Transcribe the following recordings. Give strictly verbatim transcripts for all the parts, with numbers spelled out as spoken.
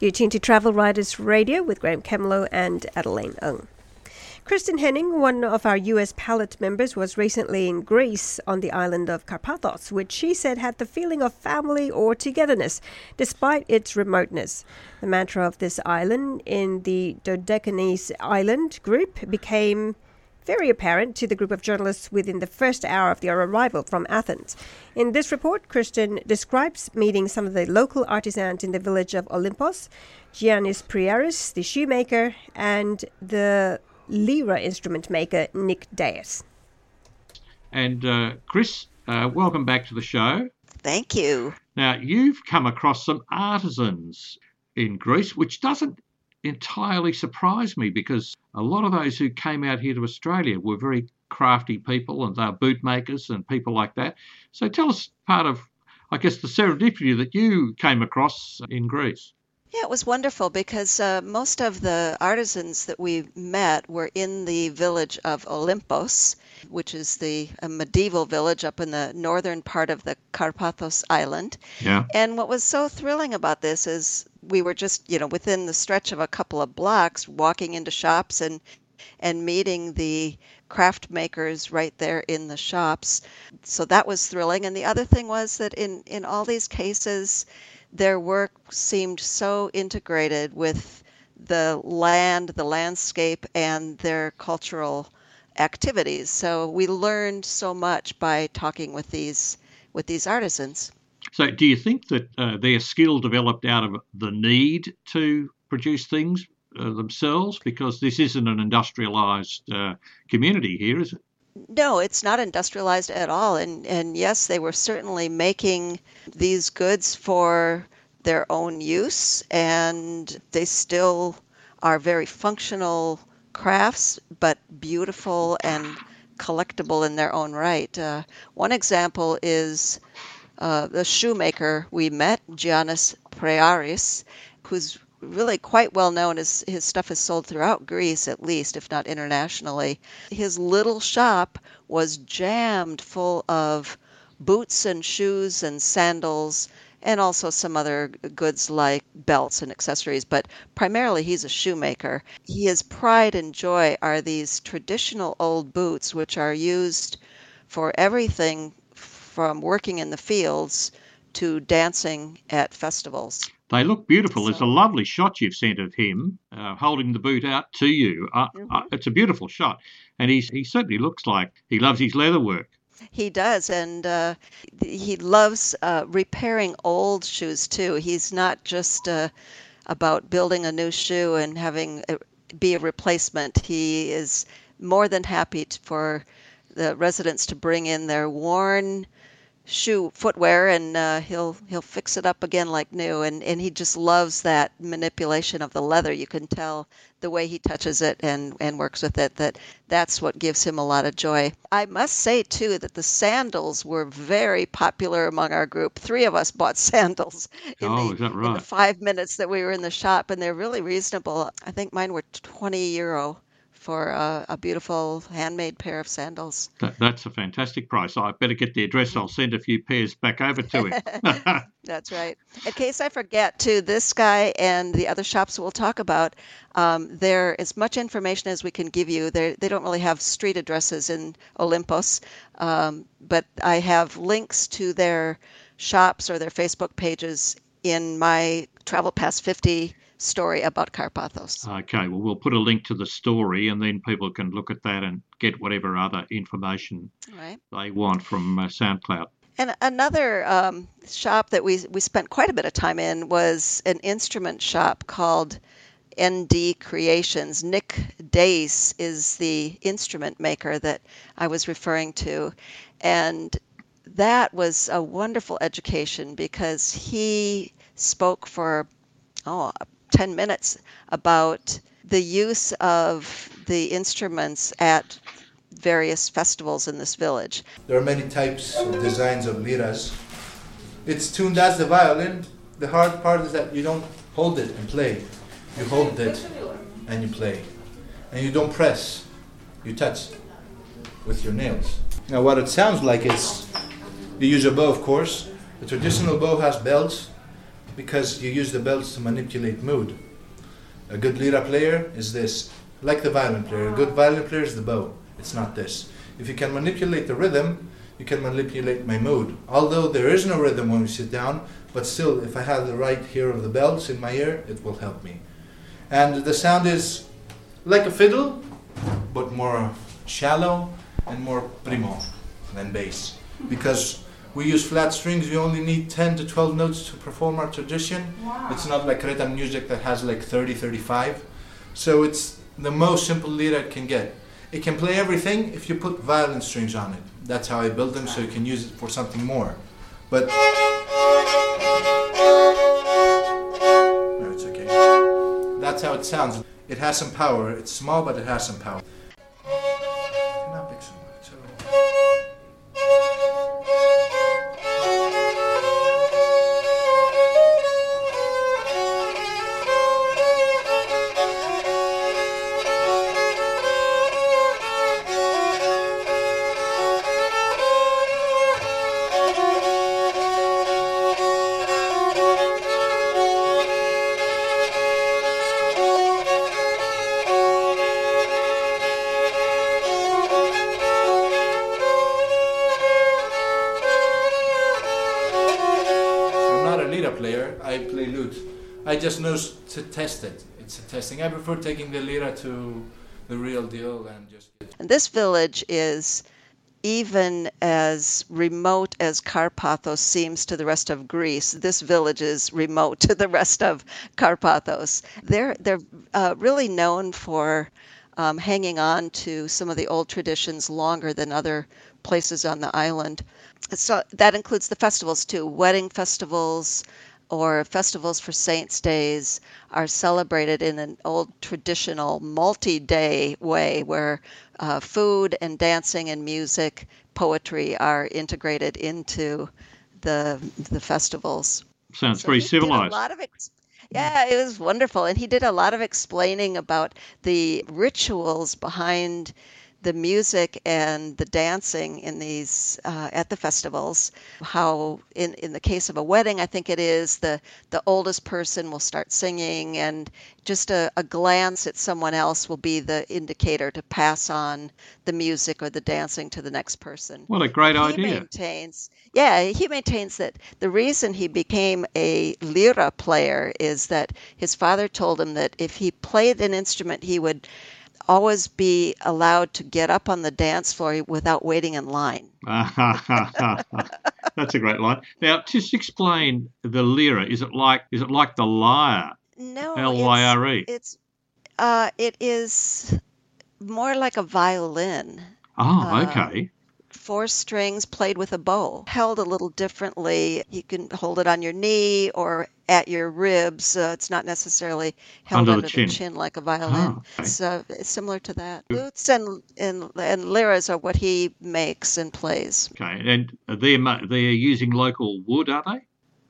You're tuned to Travel Writers Radio with Graham Camelow and Adeline Ng. Kristen Henning, one of our U S Palette members, was recently in Greece on the island of Karpathos, which she said had the feeling of family or togetherness, despite its remoteness. The mantra of this island in the Dodecanese Island group became very apparent to the group of journalists within the first hour of their arrival from Athens. In this report, Kristen describes meeting some of the local artisans in the village of Olympos, Giannis Priaris, the shoemaker, and the Lyra instrument maker, Nick Deas. And uh, Chris, uh, welcome back to the show. Thank you. Now, you've come across some artisans in Greece, which doesn't entirely surprise me because a lot of those who came out here to Australia were very crafty people and they're boot makers and people like that. So tell us part of, I guess, the serendipity that you came across in Greece. Yeah, it was wonderful because uh, most of the artisans that we met were in the village of Olympos, which is the a medieval village up in the northern part of the Karpathos island. Yeah. And what was so thrilling about this is we were just, you know, within the stretch of a couple of blocks, walking into shops and and meeting the craft makers right there in the shops. So that was thrilling. And the other thing was that in, in all these cases, their work seemed so integrated with the land, the landscape, and their cultural activities. So we learned so much by talking with these with these artisans. So do you think that uh, their skill developed out of the need to produce things uh, themselves? Because this isn't an industrialised uh, community here, is it? No, it's not industrialized at all. And, and yes, they were certainly making these goods for their own use, and they still are very functional crafts, but beautiful and collectible in their own right. Uh, one example is uh, the shoemaker we met, Giannis Priaris, who's really quite well known. His, his stuff is sold throughout Greece, at least, if not internationally. His little shop was jammed full of boots and shoes and sandals, and also some other goods like belts and accessories, but primarily he's a shoemaker. His pride and joy are these traditional old boots, which are used for everything from working in the fields to dancing at festivals. They look beautiful. So, There's a lovely shot you've sent of him uh, holding the boot out to you. Uh, mm-hmm. uh, it's a beautiful shot. And he's, he certainly looks like he loves his leather work. He does, and uh, he loves uh, repairing old shoes, too. He's not just uh, about building a new shoe and having it be a replacement. He is more than happy to, for the residents to bring in their worn shoe footwear, and uh, he'll he'll fix it up again like new, and, and he just loves that manipulation of the leather. You can tell the way he touches it and, and works with it, that that's what gives him a lot of joy. I must say, too, that the sandals were very popular among our group. Three of us bought sandals in, oh, the, is that right? in the five minutes that we were in the shop, and they're really reasonable. I think mine were twenty euro. For a, a beautiful handmade pair of sandals. That, that's a fantastic price. I better get the address. I'll send a few pairs back over to him. That's right. In case I forget, too, this guy and the other shops we'll talk about, um, there is much information as we can give you. They're, they don't really have street addresses in Olympos, um, but I have links to their shops or their Facebook pages in my Travel Past fifty story about Karpathos. Okay, well, we'll put a link to the story and then people can look at that and get whatever other information right. they want from uh, SoundCloud. And another um, shop that we we spent quite a bit of time in was an instrument shop called N D Creations. Nick Deas is the instrument maker that I was referring to. And that was a wonderful education because he spoke for, oh, ten minutes about the use of the instruments at various festivals in this village. There are many types of designs of liras. It's tuned as the violin. The hard part is that you don't hold it and play. You hold it and you play. And you don't press. You touch with your nails. Now what it sounds like is, you use a bow, of course. The traditional bow has bells. because you use the bells to manipulate mood. A good lira player is this, like the violin player. A good violin player is the bow. It's not this. If you can manipulate the rhythm, you can manipulate my mood. Although there is no rhythm when we sit down, but still, if I have the right ear of the bells in my ear, it will help me. And the sound is like a fiddle, but more shallow and more primo than bass. Because we use flat strings, we only need ten to twelve notes to perform our tradition. Wow. It's not like Cretan music that has like thirty, thirty-five. So it's the most simple lira it can get. It can play everything if you put violin strings on it. That's how I build them, so you can use it for something more. But no, it's okay. That's how it sounds. It has some power. It's small, but it has some power. Not big so much. So. Player, I play lute. I just know to test it. It's a testing. I prefer taking the lira to the real deal and just. And this village is even as remote as Karpathos seems to the rest of Greece. This village is remote to the rest of Karpathos. They're they're uh, really known for um, hanging on to some of the old traditions longer than other places on the island. So that includes the festivals too. Wedding festivals or festivals for saints' days are celebrated in an old traditional multi-day way where uh, food and dancing and music, poetry are integrated into the the festivals. Sounds So very he did a civilized. lot of ex- yeah, it was wonderful, and he did a lot of explaining about the rituals behind the music and the dancing in these uh, at the festivals. How in, in the case of a wedding, I think it is the the oldest person will start singing, and just a, a glance at someone else will be the indicator to pass on the music or the dancing to the next person. What a great And he idea. maintains, yeah, he maintains that the reason he became a lira player is that his father told him that if he played an instrument, he would always be allowed to get up on the dance floor without waiting in line. That's a great line. Now, just explain the lira. Is it like is it like the lyre? No, L Y R E. it's it's uh, it is more like a violin. Oh, Um, okay. Four strings played with a bow, held a little differently. You can hold it on your knee or at your ribs. Uh, it's not necessarily held Under the under the chin. chin like a violin. Oh, okay. It's, uh, it's similar to that. Lutes and, and and liras are what he makes and plays. Okay, and they're ma- they're using local wood, are they?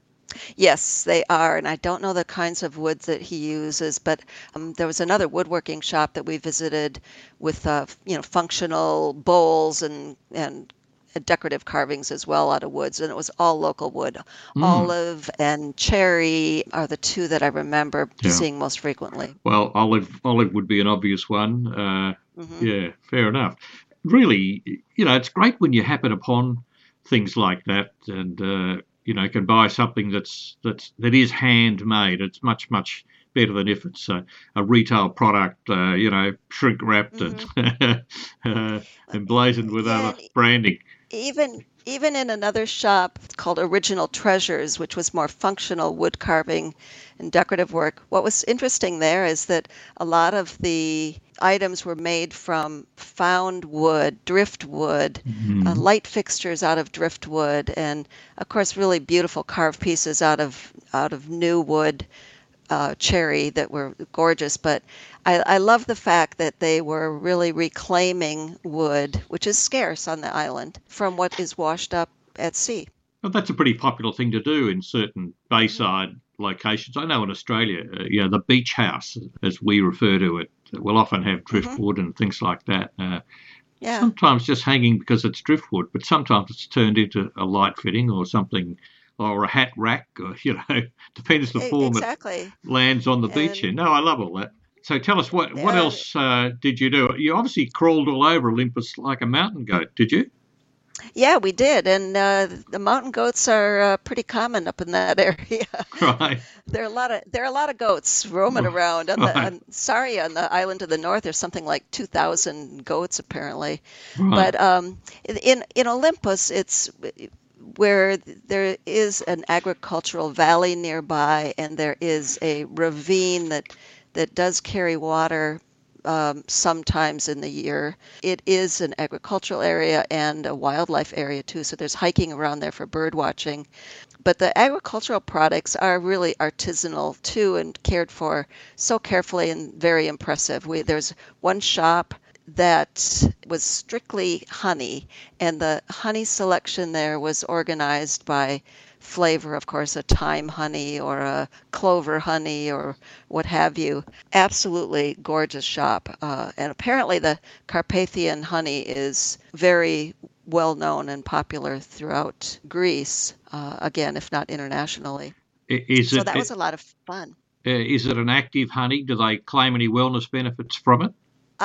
Yes, they are, and I don't know the kinds of woods that he uses, but um, there was another woodworking shop that we visited with, uh, you know, functional bowls and and decorative carvings as well out of woods, and it was all local wood. Mm. Olive and cherry are the two that I remember Yeah. seeing most frequently. Well, olive olive would be an obvious one. Uh, hmm yeah, fair enough. Really, you know, it's great when you happen upon things like that, and uh, you know, can buy something that's that's that is handmade. It's much much better than if it's a, a retail product, uh, you know, shrink wrapped and uh, emblazoned with Yeah, other and branding. even even in another shop called Original Treasures, which was more functional wood carving and decorative work. What was interesting there is that a lot of the items were made from found wood, driftwood, uh, Mm. light fixtures out of driftwood, and of course, really beautiful carved pieces out of out of new wood, uh, cherry that were gorgeous. But I, I love the fact that they were really reclaiming wood, which is scarce on the island, from what is washed up at sea. But that's a pretty popular thing to do in certain bayside locations. I know in Australia, uh, you know, the beach house, as we refer to it, will often have hmm driftwood and things like that. Uh, Yeah. sometimes just hanging because it's driftwood, but sometimes it's turned into a light fitting or something or a hat rack, or, you know, depends the form exactly. it lands on the beach and, in. No, I love all that. So tell us, what, what uh, else uh, did you do? You obviously crawled all over Olympus like a mountain goat, did you? Yeah, we did, and uh, the mountain goats are uh, pretty common up in that area. Right. There are a lot of there are a lot of goats roaming around. On the, Right. on, sorry, on the island to the north, there's something like two thousand goats apparently. Right. But um, in in Olympus, it's where there is an agricultural valley nearby, and there is a ravine that that does carry water. Um, sometimes in the year. It is an agricultural area and a wildlife area too, so there's hiking around there for bird watching. But the agricultural products are really artisanal too and cared for so carefully and very impressive. We, there's one shop that was strictly honey, and the honey selection there was organized by flavor, of course, a thyme honey or a clover honey or what have you. Absolutely gorgeous shop. Uh, and apparently the Carpathian honey is very well known and popular throughout Greece, uh, again, if not internationally. Is so it, that was a lot of fun. Uh, is it an active honey? Do they claim any wellness benefits from it?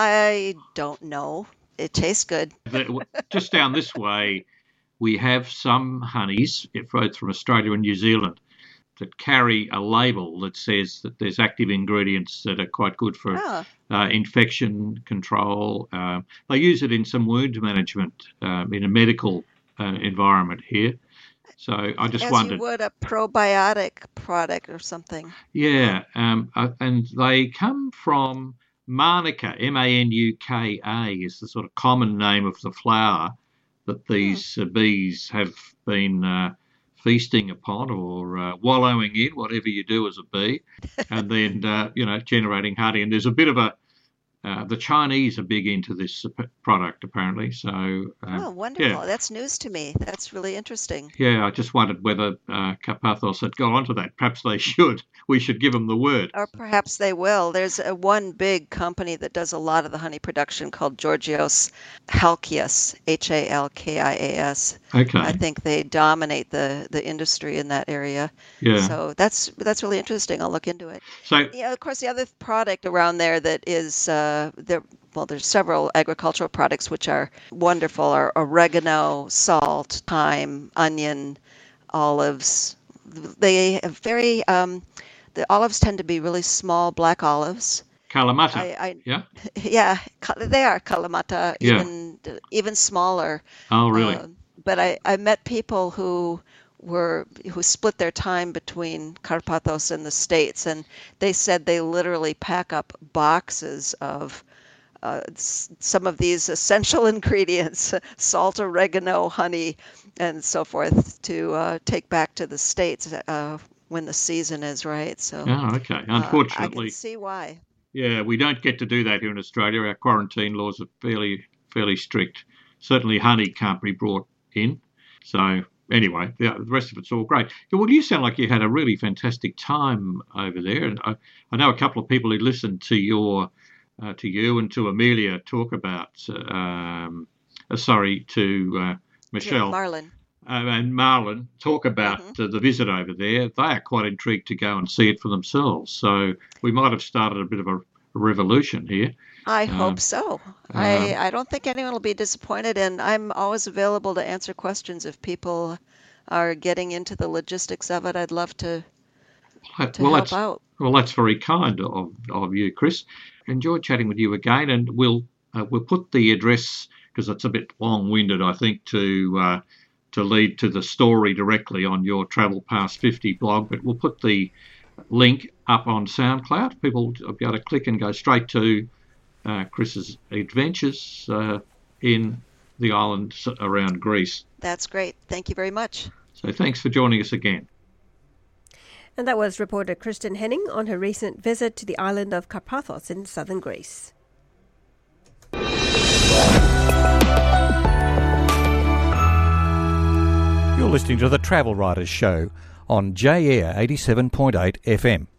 I don't know. It tastes good. Just down this way, we have some honeys, both from Australia and New Zealand, that carry a label that says that there's active ingredients that are quite good for Oh. uh, infection control. Uh, they use it in some wound management um, in a medical uh, environment here. So I just As wondered. you would a probiotic product or something. Yeah, um, uh, and they come from Manuka, M A N U K A is the sort of common name of the flower that these uh, bees have been uh, feasting upon or uh, wallowing in, whatever you do as a bee, and then, uh, you know, generating honey. And there's a bit of a, uh, the Chinese are big into this product, apparently. So, um, Oh, wonderful. yeah. That's news to me. That's really interesting. Yeah, I just wondered whether uh, Carpathos had gone onto that. Perhaps they should. We should give them the word. Or perhaps they will. There's a, one big company that does a lot of the honey production called Georgios Halkias, H A L K I A S. Okay. I think they dominate the, the industry in that area. Yeah. So that's that's really interesting. I'll look into it. So, Yeah, of course, the other product around there that is uh, there. Well, there's several agricultural products which are wonderful: are oregano, salt, thyme, onion, olives. They have very. Um, the olives tend to be really small black olives. Kalamata. I, I Yeah. yeah, ka- they are Kalamata, Yeah. even even smaller. Oh, really? Uh, but I, I met people who were who split their time between Carpathos and the States, and they said they literally pack up boxes of uh, s- some of these essential ingredients, salt, oregano, honey, and so forth, to uh, take back to the States uh, when the season is right. So Oh, okay. uh, I Unfortunately, can see why. yeah, we don't get to do that here in Australia. Our quarantine laws are fairly fairly strict. Certainly, honey can't be brought in. So anyway, the, the rest of it's all great. Yeah, well, you sound like you had a really fantastic time over there, and I, I know a couple of people who listened to your uh, to you and to Amelia talk about. Um, uh, sorry, to uh, Michelle. Marlon. Uh, and Marlon talk about Mhm. uh, the visit over there. They are quite intrigued to go and see it for themselves. So we might have started a bit of a, a revolution here. I Um, hope so. I, I don't think anyone will be disappointed, and I'm always available to answer questions if people are getting into the logistics of it. I'd love to to well, help that's out. well, that's very kind of, of you, Chris. Enjoyed chatting with you again, and we'll uh, we'll put the address because it's a bit long-winded, I think, to uh, to lead to the story directly on your Travel Past fifty blog. But we'll put the link up on SoundCloud. People will be able to click and go straight to uh, Chris's adventures uh, in the islands around Greece. That's great. Thank you very much. So thanks for joining us again. And that was reporter Kristen Henning on her recent visit to the island of Carpathos in southern Greece. You're listening to the Travel Writers Show on J Air eighty-seven point eight F M.